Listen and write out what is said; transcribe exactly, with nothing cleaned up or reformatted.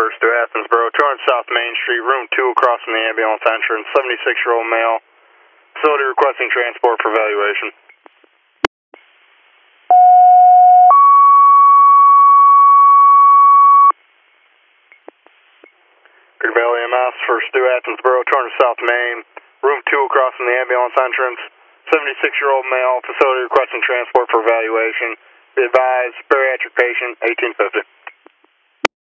First to Athensboro, two hundred South Main Street, room two across from the ambulance entrance, seventy-six-year-old male, facility requesting transport for evaluation. Green Valley E M S, First to Athensboro, two hundred South Main, room two across from the ambulance entrance, seventy-six-year-old male, facility requesting transport for evaluation. Be advised, bariatric patient, eighteen fifty.